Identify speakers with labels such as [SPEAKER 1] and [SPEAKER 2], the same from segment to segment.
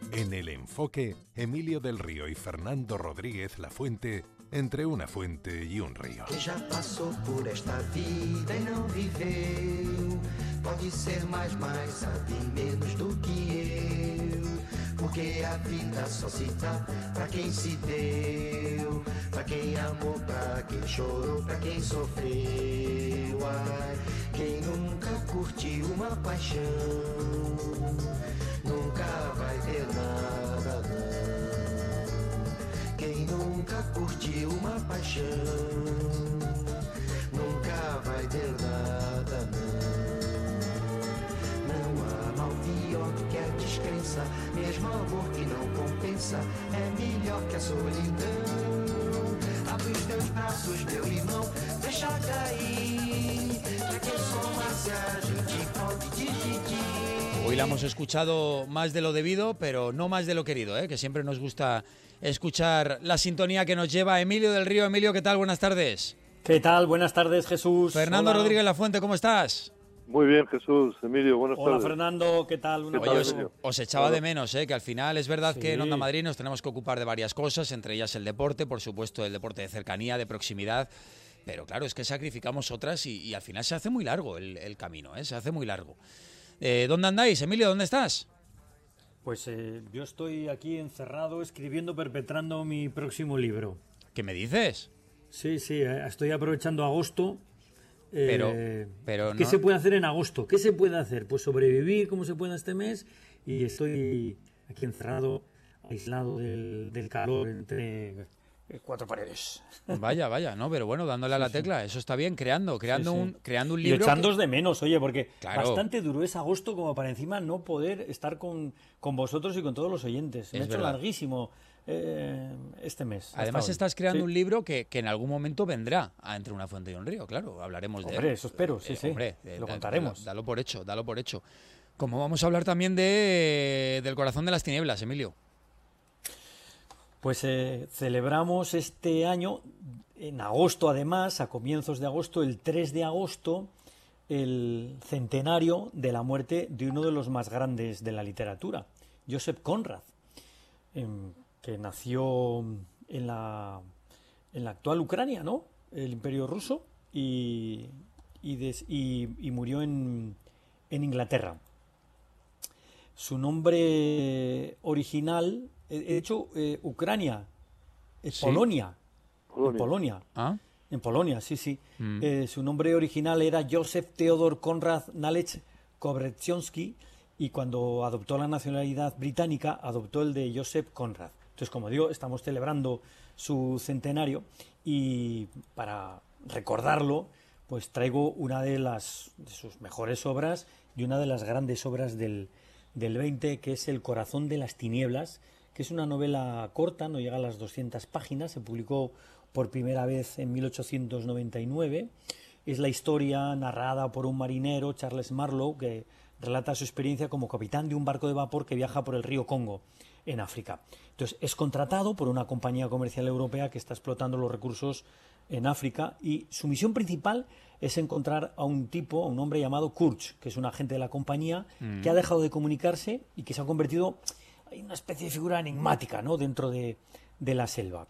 [SPEAKER 1] En El Enfoque, Emilio del Río y Fernando Rodríguez Lafuente, entre una fuente y un río.
[SPEAKER 2] Que já passou por esta vida e não viveu, pode ser mais, sabe menos do que eu, porque a vida só se dá pra quem se deu, pra quem amou, pra quem chorou, pra quem sofreu. Ai, quem nunca curtiu uma paixão, nunca vai ter nada, não. Quem nunca curtiu uma paixão, nunca vai ter nada, não. Não há mal pior do que a descrença, mesmo amor que não compensa, é melhor que a solidão. Abre os teus braços, meu irmão, deixa cair, pra que somar-se a gente pode dividir.
[SPEAKER 3] Hoy la hemos escuchado más de lo debido, pero no más de lo querido, que siempre nos gusta escuchar la sintonía que nos lleva Emilio del Río. Emilio, ¿qué tal? Buenas tardes.
[SPEAKER 4] ¿Qué tal? Buenas tardes, Jesús.
[SPEAKER 3] Fernando
[SPEAKER 4] Hola.
[SPEAKER 3] Rodríguez Lafuente, ¿cómo estás?
[SPEAKER 5] Muy bien, Jesús. Emilio, buenas tardes.
[SPEAKER 4] Hola, Fernando, ¿qué tal?
[SPEAKER 5] ¿Qué
[SPEAKER 3] Oye,
[SPEAKER 5] tal,
[SPEAKER 3] os,
[SPEAKER 5] Emilio?
[SPEAKER 3] os echaba de menos, que al final es verdad
[SPEAKER 4] Sí.
[SPEAKER 3] que en Onda Madrid nos tenemos que ocupar de varias cosas, entre ellas el deporte, por supuesto el deporte de cercanía, de proximidad, pero claro, es que sacrificamos otras y al final se hace muy largo el camino, se hace muy largo. ¿Dónde andáis, Emilio? ¿Dónde estás?
[SPEAKER 4] Pues yo estoy aquí encerrado escribiendo, perpetrando mi próximo libro.
[SPEAKER 3] ¿Qué me dices?
[SPEAKER 4] Sí, estoy aprovechando agosto.
[SPEAKER 3] Pero
[SPEAKER 4] ¿Qué
[SPEAKER 3] no...
[SPEAKER 4] se puede hacer en agosto? ¿Qué se puede hacer? Pues sobrevivir como se pueda este mes, y estoy aquí encerrado, aislado del calor entre cuatro paredes.
[SPEAKER 3] Vaya, no, pero bueno, dándole a la tecla, eso está bien, creando
[SPEAKER 4] Sí.
[SPEAKER 3] un
[SPEAKER 4] Y
[SPEAKER 3] libro.
[SPEAKER 4] echándos de menos, oye, porque
[SPEAKER 3] Claro.
[SPEAKER 4] bastante duro es agosto como para encima no poder estar con vosotros y con todos los oyentes. Me
[SPEAKER 3] Es
[SPEAKER 4] ha hecho
[SPEAKER 3] verdad.
[SPEAKER 4] larguísimo este mes. hasta
[SPEAKER 3] Además
[SPEAKER 4] hoy.
[SPEAKER 3] estás creando
[SPEAKER 4] Sí.
[SPEAKER 3] un libro que en algún momento vendrá a Entre una fuente y un río, claro, hablaremos de él.
[SPEAKER 4] Hombre, eso espero, sí.
[SPEAKER 3] Hombre,
[SPEAKER 4] Lo contaremos.
[SPEAKER 3] Dalo por hecho. Como vamos a hablar también del corazón de las tinieblas, Emilio.
[SPEAKER 4] Pues celebramos este año, en agosto además, a comienzos de agosto, el 3 de agosto, el centenario de la muerte de uno de los más grandes de la literatura, Joseph Conrad, que nació en la actual Ucrania, ¿no? El Imperio Ruso, y murió en Inglaterra. Su nombre original, he dicho Ucrania, es
[SPEAKER 3] ¿Sí?
[SPEAKER 4] Polonia.
[SPEAKER 5] Polonia.
[SPEAKER 4] En Polonia.
[SPEAKER 3] ¿Ah?
[SPEAKER 4] En Polonia, sí. Su nombre original era Joseph Theodor Konrad Nalec Kobrzynski, y cuando adoptó la nacionalidad británica, adoptó el de Joseph Conrad. Entonces, como digo, estamos celebrando su centenario, y para recordarlo, pues traigo una de sus mejores obras y una de las grandes obras del 20, que es El corazón de las tinieblas, que es una novela corta, no llega a las 200 páginas, se publicó por primera vez en 1899. Es la historia narrada por un marinero, Charles Marlowe, que relata su experiencia como capitán de un barco de vapor que viaja por el río Congo, en África. Entonces, es contratado por una compañía comercial europea que está explotando los recursos en África, y su misión principal es encontrar a un hombre llamado Kurch, que es un agente de la compañía, que ha dejado de comunicarse y que se ha convertido en una especie de figura enigmática, ¿no?, dentro de la selva.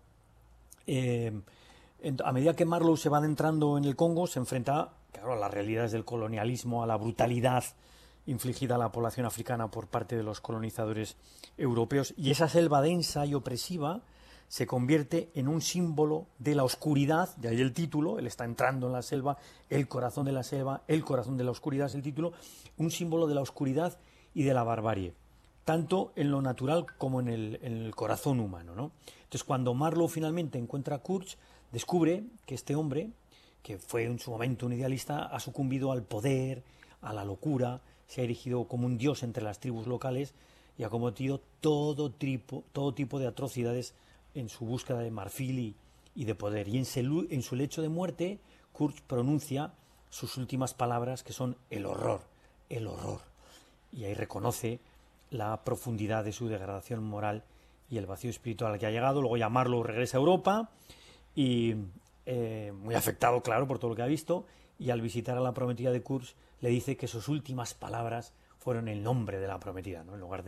[SPEAKER 4] A medida que Marlowe se va adentrando en el Congo, se enfrenta, claro, a las realidades del colonialismo, a la brutalidad infligida a la población africana por parte de los colonizadores europeos, y esa selva densa y opresiva se convierte en un símbolo de la oscuridad, de ahí el título, él está entrando en la selva, el corazón de la selva, el corazón de la oscuridad es el título, un símbolo de la oscuridad y de la barbarie, tanto en lo natural como en el corazón humano, ¿no? Entonces, cuando Marlowe finalmente encuentra a Kurch, descubre que este hombre, que fue en su momento un idealista, ha sucumbido al poder, a la locura, se ha erigido como un dios entre las tribus locales y ha cometido todo tipo de atrocidades en su búsqueda de marfil y de poder. Y en su lecho de muerte, Kurch pronuncia sus últimas palabras, que son el horror. Y ahí reconoce la profundidad de su degradación moral y el vacío espiritual al que ha llegado. Luego ya Marlowe regresa a Europa y muy afectado, claro, por todo lo que ha visto, y al visitar a la prometida de Kurch le dice que sus últimas palabras fueron el nombre de la prometida, ¿no?, en lugar de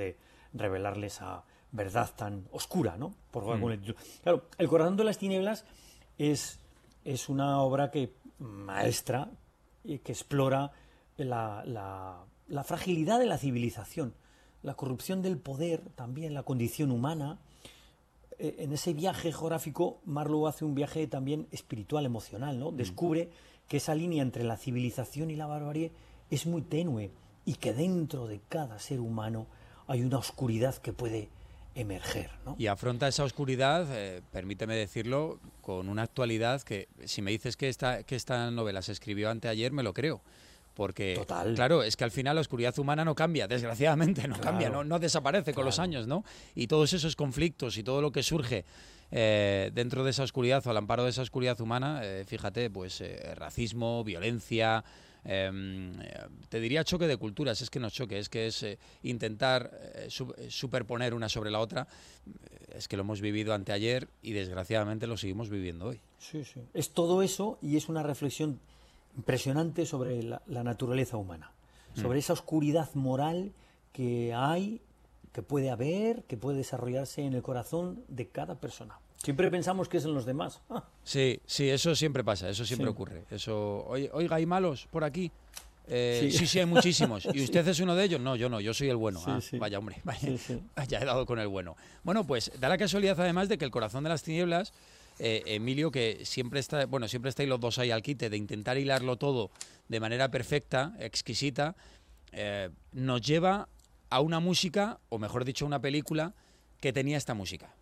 [SPEAKER 4] revelarle esa verdad tan oscura, ¿no? Claro, El corazón de las tinieblas es una obra maestra que explora la fragilidad de la civilización, la corrupción del poder, también la condición humana. En ese viaje geográfico, Marlowe hace un viaje también espiritual, emocional, ¿no? Descubre que esa línea entre la civilización y la barbarie es muy tenue y que dentro de cada ser humano hay una oscuridad que puede emerger, ¿no?
[SPEAKER 3] Y afronta esa oscuridad, permíteme decirlo, con una actualidad que, si me dices que esta novela se escribió anteayer, me lo creo. Porque,
[SPEAKER 4] Total.
[SPEAKER 3] claro, es que al final la oscuridad humana no cambia, desgraciadamente no cambia, no desaparece con los años, ¿no? Y todos esos conflictos y todo lo que surge dentro de esa oscuridad o al amparo de esa oscuridad humana, fíjate, pues racismo, violencia, te diría choque de culturas, es que no es choque, es que es intentar superponer una sobre la otra, es que lo hemos vivido anteayer y desgraciadamente lo seguimos viviendo hoy.
[SPEAKER 4] Sí, sí. Es todo eso y es una reflexión impresionante sobre la naturaleza humana, sobre esa oscuridad moral que hay, que puede haber, que puede desarrollarse en el corazón de cada persona. Siempre pensamos que es en los demás.
[SPEAKER 3] Sí, eso siempre pasa, eso siempre ocurre. Eso, oiga, ¿hay malos por aquí? Sí, hay muchísimos. ¿Y usted es uno de ellos? No, yo no, yo soy el bueno. Vaya, hombre, vaya, ya he dado con el bueno. Bueno, pues da la casualidad además de que El corazón de las tinieblas, Emilio, que siempre estáis los dos ahí al quite de intentar hilarlo todo de manera perfecta, exquisita, nos lleva a una música, o mejor dicho, a una película que tenía esta música.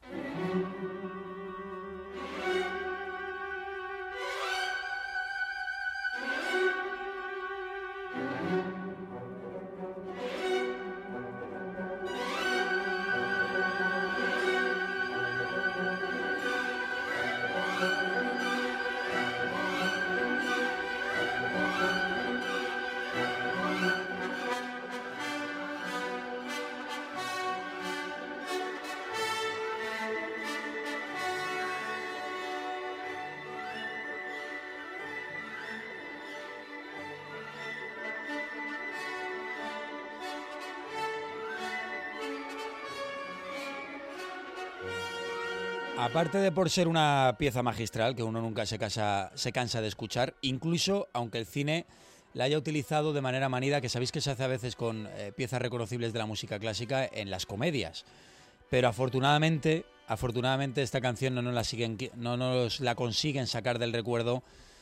[SPEAKER 3] Aparte de por ser una pieza magistral que uno nunca se cansa de escuchar, incluso aunque el cine la haya utilizado de manera manida, que sabéis que se hace a veces con piezas reconocibles de la música clásica en las comedias. Pero afortunadamente esta canción no nos la consiguen sacar del recuerdo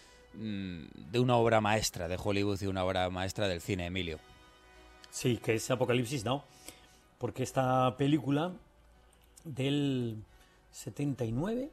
[SPEAKER 3] de una obra maestra de Hollywood y una obra maestra del cine, Emilio.
[SPEAKER 4] Sí, que es Apocalipsis Now, porque esta película del 79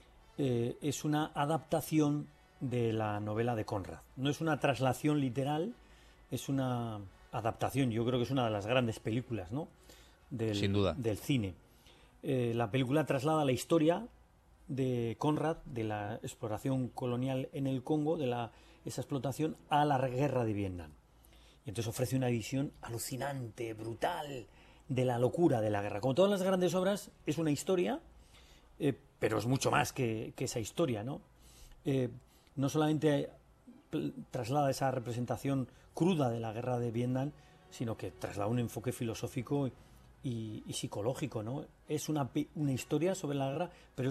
[SPEAKER 4] es una adaptación de la novela de Conrad. No es una traslación literal, es una adaptación. Yo creo que es una de las grandes películas, ¿no?
[SPEAKER 3] Sin duda.
[SPEAKER 4] Del cine. La película traslada la historia de Conrad, de la exploración colonial en el Congo, esa explotación, a la guerra de Vietnam. Y entonces ofrece una visión alucinante, brutal, de la locura de la guerra. Como todas las grandes obras, es una historia, pero es mucho más que esa historia, ¿no? No solamente traslada esa representación cruda de la guerra de Vietnam, sino que traslada un enfoque filosófico y psicológico, ¿no? Es una historia sobre la guerra, pero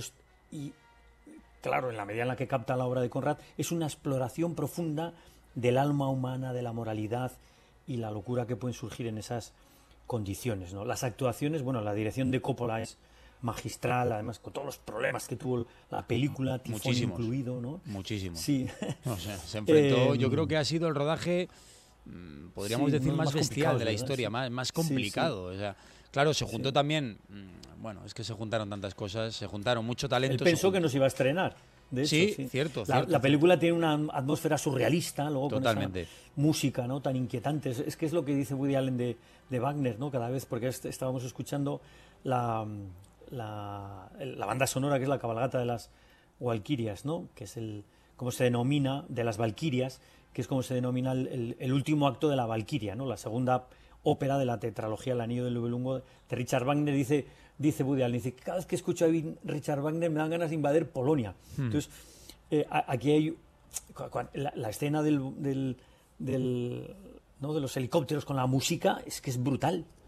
[SPEAKER 4] claro, en la medida en la que capta la obra de Conrad, es una exploración profunda del alma humana, de la moralidad y la locura que pueden surgir en esas condiciones, ¿no? Las actuaciones, bueno, la dirección de Coppola es magistral, además con todos los problemas que tuvo la película, tifón incluido, ¿no?
[SPEAKER 3] Muchísimo.
[SPEAKER 4] Sí.
[SPEAKER 3] O sea, se enfrentó, yo creo que ha sido el rodaje, podríamos decir, más bestial de la historia, más complicado. Sí. O sea, claro, se juntó también, bueno, es que se juntaron tantas cosas, se juntaron mucho talento.
[SPEAKER 4] Él pensó que no se iba a estrenar. De hecho,
[SPEAKER 3] sí, cierto.
[SPEAKER 4] La película tiene una atmósfera surrealista, luego
[SPEAKER 3] totalmente.
[SPEAKER 4] Con esa música, ¿no?, tan inquietante. Es que es lo que dice Woody Allen de Wagner, ¿no? Cada vez, porque estábamos escuchando la banda sonora, que es la cabalgata de las Valquirias, ¿no?, que es como se denomina, de las Valquirias, que es como se denomina el último acto de la Valquiria, ¿no?, la segunda ópera de la tetralogía El Anillo del Nibelungo de Richard Wagner. Dice Woody Allen, dice, cada vez que escucho a Richard Wagner me dan ganas de invadir Polonia. Entonces, aquí hay la escena ¿no?, de los helicópteros con la música, es que es brutal.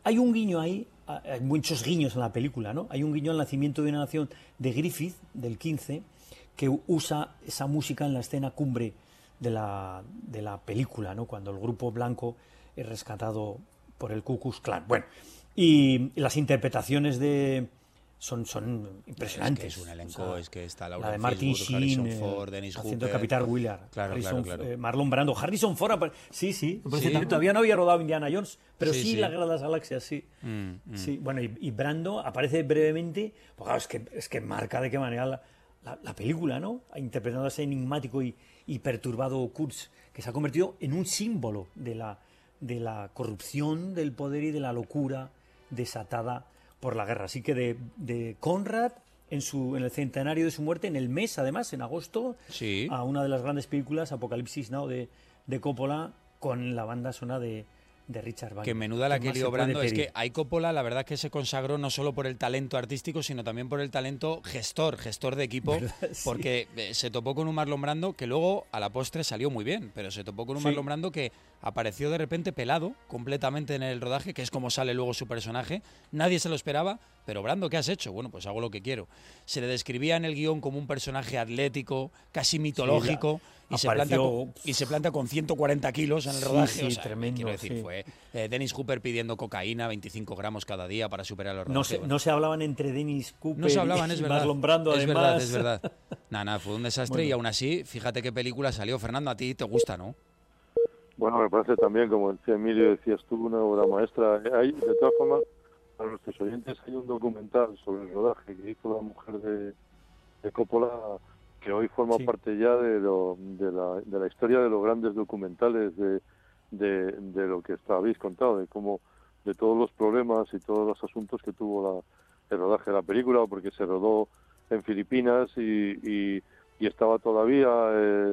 [SPEAKER 4] Hay un guiño ahí, hay muchos guiños en la película, ¿no? Hay un guiño al nacimiento de una nación de Griffith, del 15, que usa esa música en la escena cumbre de la película, ¿no? Cuando el grupo blanco es rescatado por el Ku Klux Klan. Bueno, y las interpretaciones son impresionantes.
[SPEAKER 3] Es que es un elenco, o sea, es que está
[SPEAKER 4] la de Martin Sheen,
[SPEAKER 3] Harrison Ford, Dennis
[SPEAKER 4] haciendo
[SPEAKER 3] Hooper,
[SPEAKER 4] Capitán Willard,
[SPEAKER 3] claro.
[SPEAKER 4] Marlon Brando, Harrison Ford, sí,
[SPEAKER 3] Sí.
[SPEAKER 4] todavía no había rodado Indiana Jones, pero sí,
[SPEAKER 3] Sí.
[SPEAKER 4] La Guerra de las Galaxias, sí. Sí, bueno, y Brando aparece brevemente, pues claro, es que marca de qué manera la película, ¿no? Interpretando a ese enigmático y perturbado Kurtz, que se ha convertido en un símbolo de la corrupción, del poder y de la locura desatada por la guerra. Así que de Conrad, en el centenario de su muerte, en el mes, además, en agosto,
[SPEAKER 3] Sí.
[SPEAKER 4] a una de las grandes películas, Apocalipsis Now, de Coppola, con la banda sonora de Richard Wagner.
[SPEAKER 3] Que menuda la
[SPEAKER 4] ¿Qué
[SPEAKER 3] que
[SPEAKER 4] más se
[SPEAKER 3] lió
[SPEAKER 4] puede
[SPEAKER 3] Brando. Es
[SPEAKER 4] pedir?
[SPEAKER 3] que ahí Coppola, la verdad es que se consagró no solo por el talento artístico, sino también por el talento gestor de equipo,
[SPEAKER 4] ¿Verdad? Sí.
[SPEAKER 3] porque se topó con un Marlon Brando que luego a la postre salió muy bien, pero se topó con un
[SPEAKER 4] Sí.
[SPEAKER 3] Marlon Brando que apareció de repente pelado completamente en el rodaje, que es como sale luego su personaje. Nadie se lo esperaba, pero Brando, ¿qué has hecho? Bueno, pues hago lo que quiero. Se le describía en el guión como un personaje atlético, casi mitológico, y se planta con 140 kilos en el rodaje.
[SPEAKER 4] Sí,
[SPEAKER 3] o sea,
[SPEAKER 4] tremendo,
[SPEAKER 3] quiero decir,
[SPEAKER 4] sí.
[SPEAKER 3] fue Dennis Hooper pidiendo cocaína, 25 gramos cada día para superar los
[SPEAKER 4] No
[SPEAKER 3] rodajes.
[SPEAKER 4] no se hablaban entre Dennis Cooper
[SPEAKER 3] No se hablaban, es
[SPEAKER 4] y
[SPEAKER 3] verdad.
[SPEAKER 4] Marlon Brando,
[SPEAKER 3] es
[SPEAKER 4] además.
[SPEAKER 3] Es verdad. Nada, fue un desastre.
[SPEAKER 4] Bueno.
[SPEAKER 3] Y aún así, fíjate qué película salió. Fernando, a ti te gusta, ¿no?
[SPEAKER 5] Bueno, me parece también, como decía Emilio, decías tú, una obra maestra. Hay, de todas formas, para nuestros oyentes, hay un documental sobre el rodaje que hizo la mujer de Coppola, que hoy forma
[SPEAKER 4] Sí.
[SPEAKER 5] parte ya de la historia de los grandes documentales de lo que habéis contado, de todos los problemas y todos los asuntos que tuvo el rodaje de la película, porque se rodó en Filipinas y estaba todavía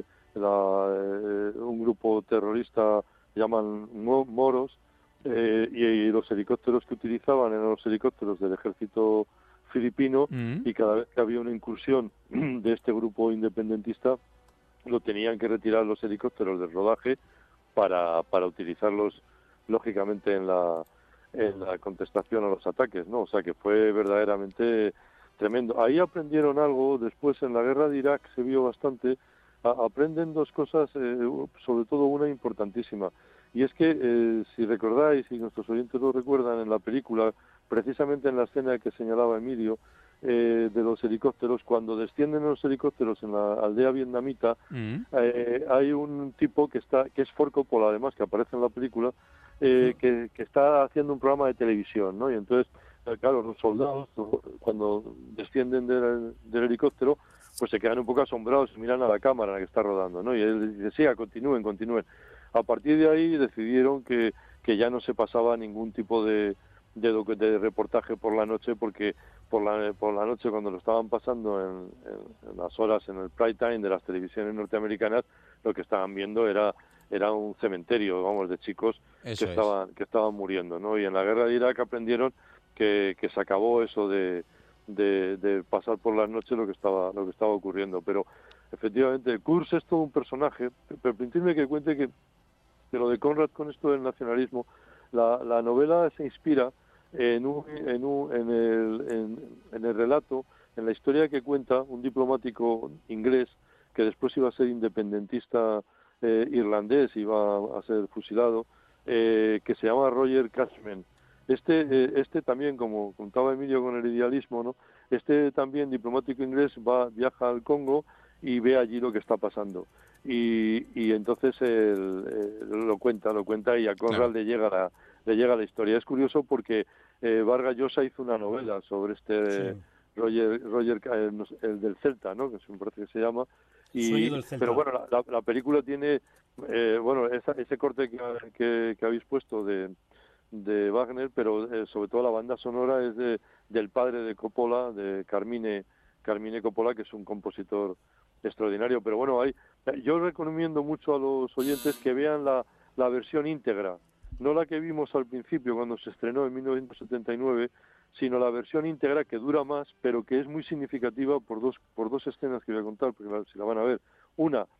[SPEAKER 5] un grupo terrorista, llaman moros, y los helicópteros que utilizaban eran los helicópteros del ejército filipino, y cada vez que había una incursión de este grupo independentista lo tenían que retirar los helicópteros del rodaje para utilizarlos lógicamente en la contestación a los ataques, ¿no? O sea que fue verdaderamente tremendo. Ahí aprendieron algo, después en la guerra de Irak se vio bastante. Aprenden dos cosas, sobre todo una importantísima, y es que si recordáis, y nuestros oyentes lo recuerdan, en la película, precisamente en la escena que señalaba Emilio, de los helicópteros, cuando descienden los helicópteros en la aldea vietnamita, hay un tipo que es Ford Coppola, además, que aparece en la película, que está haciendo un programa de televisión, ¿no? Y entonces, claro, los soldados, cuando descienden del helicóptero, pues se quedan un poco asombrados y miran a la cámara en la que está rodando, ¿no? Y él dice, sí, continúen. A partir de ahí decidieron que ya no se pasaba ningún tipo de reportaje por la noche, porque por la noche, cuando lo estaban pasando en las horas, en el prime time de las televisiones norteamericanas, lo que estaban viendo era un cementerio, vamos, de chicos que estaban muriendo, ¿no? Y en la guerra de Irak aprendieron que se acabó eso de pasar por las noches lo que estaba ocurriendo. Pero efectivamente Kurz es todo un personaje. Permitidme que cuente que lo de Conrad con esto del nacionalismo, la novela se inspira en el relato, en la historia que cuenta un diplomático inglés que después iba a ser independentista irlandés, iba a ser fusilado, que se llama Roger Cashman. Este también, como contaba Emilio con el idealismo, ¿no? Este también diplomático inglés viaja al Congo y ve allí lo que está pasando. Y entonces lo cuenta y a Conrad le llega la historia. Es curioso porque Vargas Llosa hizo una novela sobre
[SPEAKER 4] Sí.
[SPEAKER 5] Roger, el del Celta, ¿no? Que me parece que se llama.
[SPEAKER 4] Sueño del Celta.
[SPEAKER 5] Pero bueno, la película tiene ese corte que habéis puesto de Wagner, pero sobre todo la banda sonora es del padre de Coppola, de Carmine Coppola, que es un compositor extraordinario. Pero bueno, yo recomiendo mucho a los oyentes que vean la versión íntegra, no la que vimos al principio cuando se estrenó en 1979, sino la versión íntegra, que dura más, pero que es muy significativa por dos escenas que voy a contar, porque si la van a ver. Una,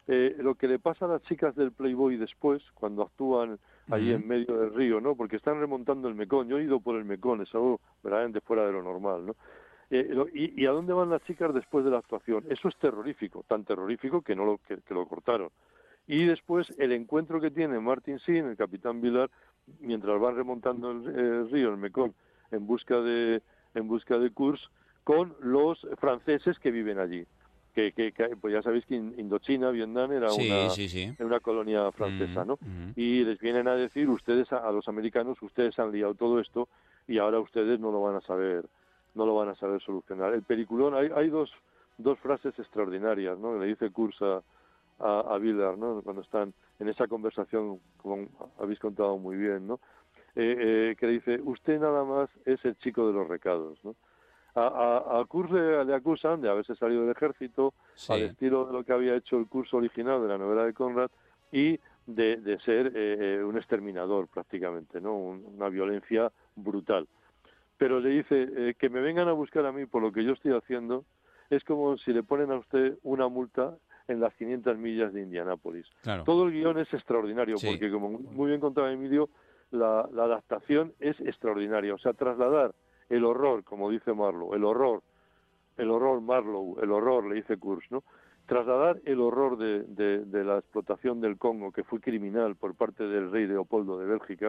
[SPEAKER 5] lo que le pasa a las chicas del Playboy después, cuando actúan allí en medio del río, ¿no? Porque están remontando el Mekong. Yo he ido por el Mekong, es algo verdaderamente fuera de lo normal, ¿no? ¿Y a dónde van las chicas después de la actuación? Eso es terrorífico, tan terrorífico que que lo cortaron. Y después el encuentro que tiene Martin Sheen, el capitán Vilar, mientras van remontando el río, el Mekong, en busca de Kursk, con los franceses que viven allí. Que pues ya sabéis que Indochina, Vietnam, era una colonia francesa, ¿no? Y les vienen a decir, ustedes, a los americanos, ustedes han liado todo esto y ahora ustedes no lo van a saber solucionar. El peliculón, hay dos frases extraordinarias, ¿no? Le dice Kursk a Vilar, ¿no? Cuando están en esa conversación, como habéis contado muy bien, ¿no? Que le dice, usted nada más es el chico de los recados, ¿no? A Kursk le acusan de haberse salido del ejército, al estilo de lo que había hecho el Kursk original de la novela de Conrad, y de ser un exterminador prácticamente, ¿no? Una violencia brutal. Pero le dice, que me vengan a buscar a mí por lo que yo estoy haciendo, es como si le ponen a usted una multa en las 500 millas de Indianápolis. Claro. Todo el guión es extraordinario, porque como muy bien contaba Emilio, la adaptación es extraordinaria. O sea, trasladar el horror, como dice Marlowe, el horror Marlowe, el horror, le dice Kursk, ¿no? Trasladar el horror de la explotación del Congo, que fue criminal por parte del rey Leopoldo de Bélgica,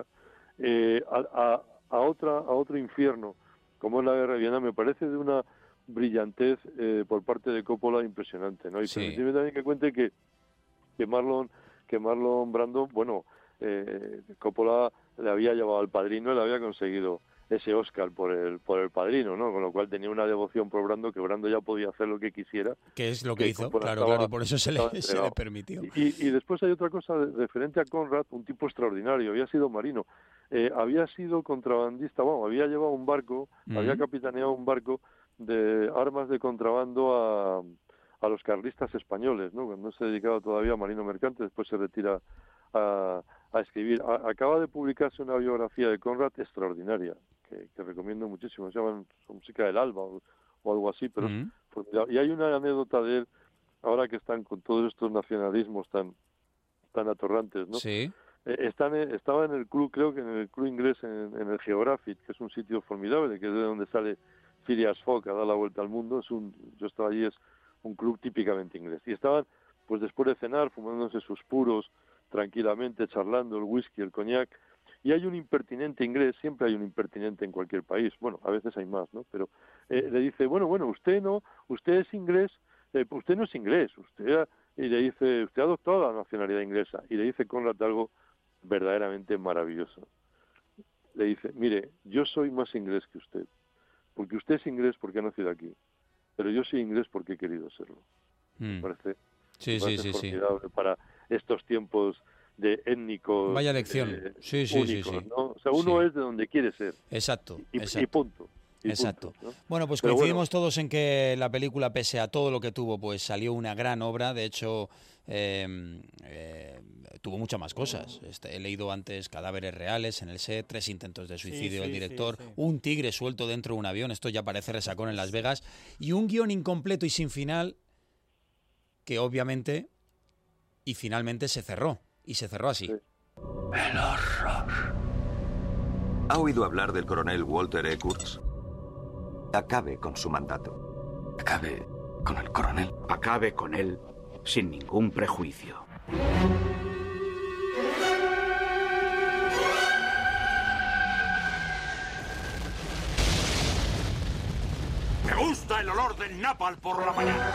[SPEAKER 5] a otro infierno, como es la guerra de Vietnam, me parece de una brillantez por parte de Coppola impresionante, ¿no? Y permíteme también que cuente que Marlon Brando, bueno, Coppola le había llevado al Padrino y le había conseguido ese Oscar por el Padrino, ¿no? Con lo cual tenía una devoción por Brando, que Brando ya podía hacer lo que quisiera.
[SPEAKER 3] Que es lo que hizo, claro, y por eso se le permitió.
[SPEAKER 5] Y después hay otra cosa referente a Conrad, un tipo extraordinario, había sido marino, había sido contrabandista, bueno, había llevado un barco, había capitaneado un barco de armas de contrabando a los carlistas españoles, ¿no? Cuando se dedicaba todavía a marino mercante, después se retira a escribir. Acaba de publicarse una biografía de Conrad extraordinaria, que recomiendo muchísimo, se llama Música del Alba o algo así, pero y hay una anécdota de él, ahora que están con todos estos nacionalismos tan atorrantes, ¿no? Sí. Estaba en el club, creo que en el club inglés, en el Geographic, que es un sitio formidable, que es de donde sale Phileas Fogg a dar la vuelta al mundo. Yo estaba allí, es un club típicamente inglés. Y estaban, pues después de cenar, fumándose sus puros, tranquilamente, charlando, el whisky, el coñac, y hay un impertinente inglés, siempre hay un impertinente en cualquier país, bueno, a veces hay más, ¿no? Pero le dice, bueno, usted es inglés, usted no es inglés, y le dice, usted ha adoptado la nacionalidad inglesa, y le dice Conrad algo verdaderamente maravilloso. Le dice, mire, yo soy más inglés que usted, porque usted es inglés porque ha nacido aquí, pero yo soy inglés porque he querido serlo. Me parece formidable para estos tiempos de étnicos.
[SPEAKER 3] Vaya lección.
[SPEAKER 5] Únicos, ¿no? O sea, uno es de donde quiere ser.
[SPEAKER 3] Exacto.
[SPEAKER 5] Y punto.
[SPEAKER 3] Exacto. Punto, ¿no? Bueno, pues coincidimos todos en que la película, pese a todo lo que tuvo, pues salió una gran obra. De hecho, tuvo muchas más cosas. He leído antes cadáveres reales en el set, 3 intentos de suicidio del director, un tigre suelto dentro de un avión, esto ya parece Resacón en Las Vegas, y un guión incompleto y sin final que obviamente y finalmente se cerró. Y se cerró así.
[SPEAKER 6] El horror. ¿Ha oído hablar del coronel Walter E. Kurtz? Acabe con su mandato.
[SPEAKER 7] ¿Acabe con el coronel?
[SPEAKER 8] Acabe con él sin ningún prejuicio.
[SPEAKER 9] Me gusta el olor del napalm por la mañana.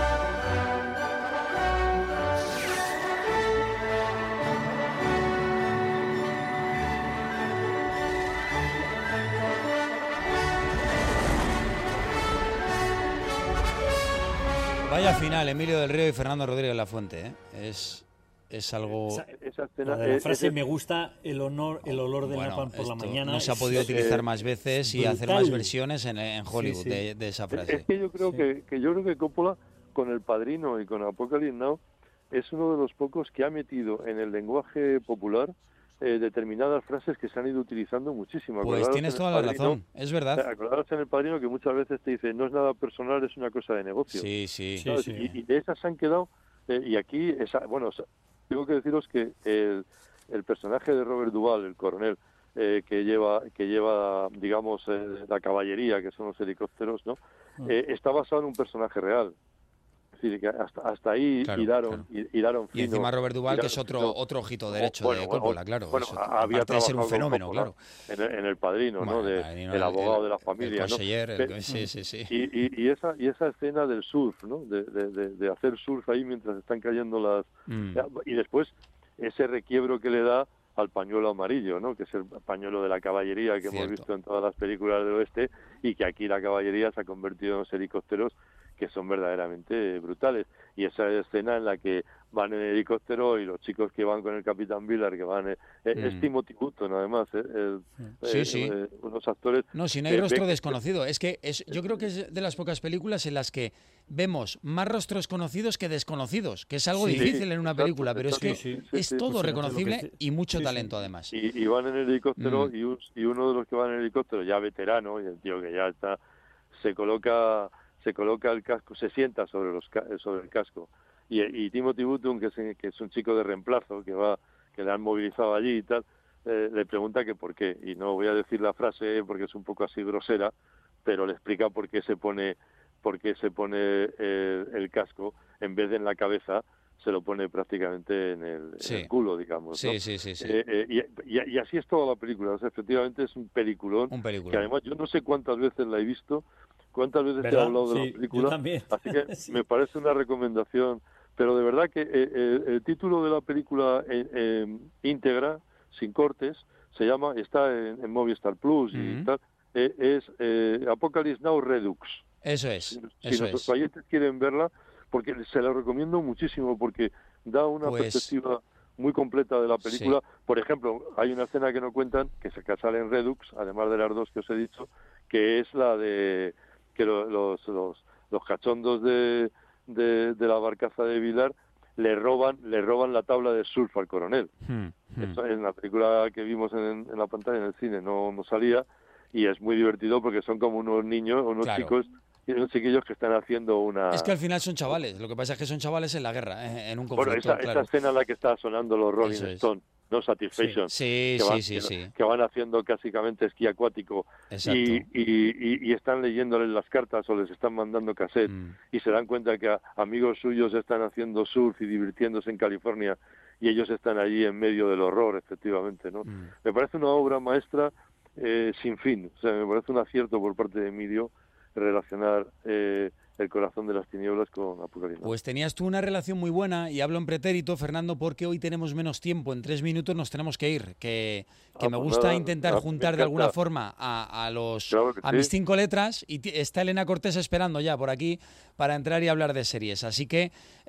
[SPEAKER 3] Vaya final, Emilio del Río y Fernando Rodríguez Lafuente, ¿eh? Es algo...
[SPEAKER 4] Esa escena, la frase me gusta el olor del napalm por la mañana.
[SPEAKER 3] No se ha podido utilizar más veces y hacer más versiones en Hollywood de esa frase.
[SPEAKER 5] Es que yo creo que Coppola, con El Padrino y con Apocalypse Now, es uno de los pocos que ha metido en el lenguaje popular determinadas frases que se han ido utilizando muchísimo.
[SPEAKER 3] Pues tienes toda la razón, es verdad.
[SPEAKER 5] Acordaros en El Padrino que muchas veces te dice, no es nada personal, es una cosa de negocio.
[SPEAKER 3] Sí.
[SPEAKER 5] Y de esas se han quedado Y aquí, tengo que deciros que el personaje de Robert Duvall, el coronel, que lleva digamos, la caballería, que son los helicópteros, ¿no? Está basado en un personaje real. Es decir, que hasta ahí hilaron fino.
[SPEAKER 3] Y encima Robert Duvall, que es otro ojito derecho de Coppola, claro.
[SPEAKER 5] Bueno,
[SPEAKER 3] eso,
[SPEAKER 5] había
[SPEAKER 3] aparte de ser un
[SPEAKER 5] trabajado
[SPEAKER 3] fenómeno,
[SPEAKER 5] Coppola,
[SPEAKER 3] claro.
[SPEAKER 5] En El Padrino, ¿no? El abogado de la familia,
[SPEAKER 3] el conseller,
[SPEAKER 5] ¿no?
[SPEAKER 3] Sí.
[SPEAKER 5] Y esa escena del surf, ¿no? De hacer surf ahí mientras están cayendo las... Y después ese requiebro que le da al pañuelo amarillo, ¿no? Que es el pañuelo de la caballería que hemos visto en todas las películas del oeste, y que aquí la caballería se ha convertido en los helicópteros, que son verdaderamente brutales. Y esa escena en la que van en helicóptero y los chicos que van con el Capitán Villar, que van... Es Timothy Hutton, además, unos actores...
[SPEAKER 3] No, si no hay rostro desconocido. Es que yo creo que es de las pocas películas en las que vemos más rostros conocidos que desconocidos, que es algo difícil en una película, pero es que es todo reconocible y mucho talento, además.
[SPEAKER 5] Y van en helicóptero, y uno de los que van en helicóptero, ya veterano, y el tío que ya está, se coloca el casco, se sienta sobre el casco, y Timothy Hutton, que es un chico de reemplazo que le han movilizado allí y tal, le pregunta que por qué, y no voy a decir la frase porque es un poco así grosera, pero le explica por qué se pone el casco, en vez de en la cabeza se lo pone prácticamente en el culo, digamos, ¿no?
[SPEAKER 3] Sí.
[SPEAKER 5] Y así es toda la película. O sea, efectivamente es un peliculón, que además yo no sé cuántas veces la he visto, cuántas veces he hablado de la película, así que me parece una recomendación, pero de verdad que el título de la película íntegra, sin cortes, está en Movistar Plus y tal, es Apocalypse Now Redux.
[SPEAKER 3] Eso es.
[SPEAKER 5] Si nuestros oyentes quieren verla, porque se la recomiendo muchísimo, porque da una perspectiva muy completa de la película. Por ejemplo, hay una escena que no cuentan, que sale en Redux, además de las dos que os he dicho, que es la de que los cachondos de la barcaza de Villar le roban la tabla de surf al coronel. Esto en la película que vimos en la pantalla, en el cine, no salía, y es muy divertido porque son como unos niños, chicos y unos chiquillos que están haciendo una...
[SPEAKER 3] Es que al final son chavales, lo que pasa es que son chavales en la guerra, en un conflicto.
[SPEAKER 5] Bueno, esa escena en la que está sonando los Rolling Stones, ¿no? Satisfaction.
[SPEAKER 3] Sí.
[SPEAKER 5] Que van haciendo básicamente esquí acuático y están leyéndoles las cartas o les están mandando cassette y se dan cuenta que amigos suyos están haciendo surf y divirtiéndose en California y ellos están allí en medio del horror, efectivamente, ¿no? Me parece una obra maestra sin fin. O sea, me parece un acierto por parte de Emilio relacionar El corazón de las tinieblas con Apocalipsis.
[SPEAKER 3] Pues tenías tú una relación muy buena, y hablo en pretérito, Fernando, porque hoy tenemos menos tiempo, en 3 minutos nos tenemos que ir, que me gusta intentar juntar de alguna forma a mis 5 letras, y está Elena Cortés esperando ya por aquí para entrar y hablar de series, así que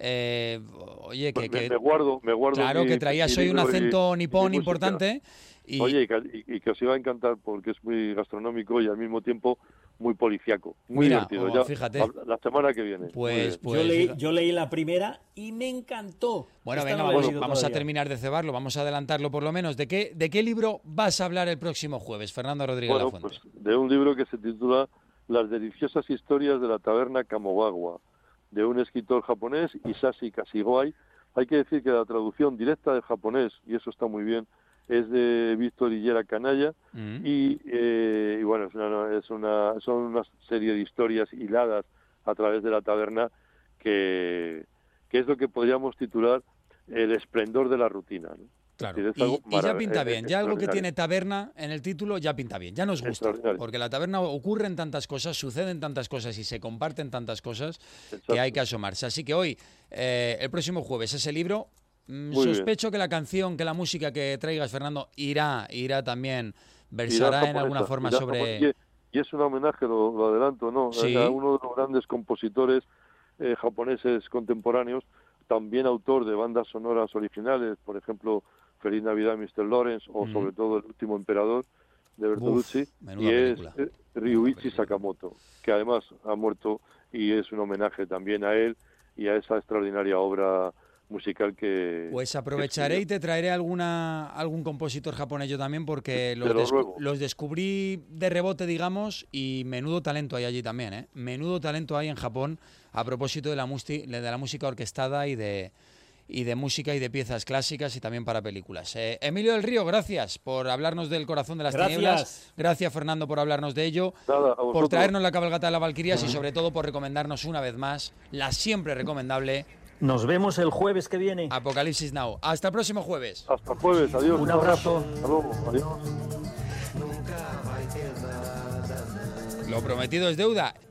[SPEAKER 3] oye,
[SPEAKER 5] pues me guardo
[SPEAKER 3] claro, que traías hoy un acento nipón importante.
[SPEAKER 5] Oye, y que os iba a encantar porque es muy gastronómico y al mismo tiempo muy policiaco, muy divertido. Ya,
[SPEAKER 3] fíjate.
[SPEAKER 5] La semana que viene.
[SPEAKER 3] Pues
[SPEAKER 4] yo leí la primera y me encantó.
[SPEAKER 3] Bueno, venga, vamos a terminar de cebarlo, vamos a adelantarlo por lo menos. ¿De qué libro vas a hablar el próximo jueves, Fernando Rodríguez Lafuente?
[SPEAKER 5] Pues de un libro que se titula Las deliciosas historias de la taberna Kamogawa, de un escritor japonés, Hisashi Kashiwai. Hay que decir que la traducción directa del japonés, y eso está muy bien, es de Víctor Hillera Canalla, y bueno, son una serie de historias hiladas a través de la taberna que es lo que podríamos titular el esplendor de la rutina, ¿no?
[SPEAKER 3] Claro, y ya pinta bien, ya algo que tiene taberna en el título ya pinta bien, ya nos gusta, porque la taberna ocurren tantas cosas, suceden tantas cosas y se comparten tantas cosas que hay que asomarse. Así que hoy, el próximo jueves, ese libro... Sospecho que la canción, que la música que traigas, Fernando, irá también, versará en alguna forma sobre...
[SPEAKER 5] Y es un homenaje, lo adelanto, ¿no?
[SPEAKER 3] ¿Sí?
[SPEAKER 5] A uno de los grandes compositores japoneses contemporáneos, también autor de bandas sonoras originales, por ejemplo, Feliz Navidad, Mr. Lawrence, o sobre todo El último emperador, de Bertolucci, y es Ryuichi Sakamoto, que además ha muerto, y es un homenaje también a él y a esa extraordinaria obra musical que...
[SPEAKER 3] Pues aprovecharé y te traeré algún compositor japonés yo también, porque los descubrí de rebote, digamos, y menudo talento hay allí también, ¿eh? Menudo talento hay en Japón a propósito de la música orquestada y de música y de piezas clásicas y también para películas. Emilio del Río, gracias por hablarnos del Corazón de las Tinieblas. Gracias, Fernando, por hablarnos de ello.
[SPEAKER 5] Nada,
[SPEAKER 3] por traernos la cabalgata de las Valquirias y sobre todo por recomendarnos una vez más la siempre recomendable...
[SPEAKER 4] Nos vemos el jueves que viene.
[SPEAKER 3] Apocalipsis Now. Hasta el próximo jueves.
[SPEAKER 5] Hasta el jueves, adiós.
[SPEAKER 4] Un abrazo.
[SPEAKER 5] Hasta luego, adiós.
[SPEAKER 3] Lo prometido es deuda.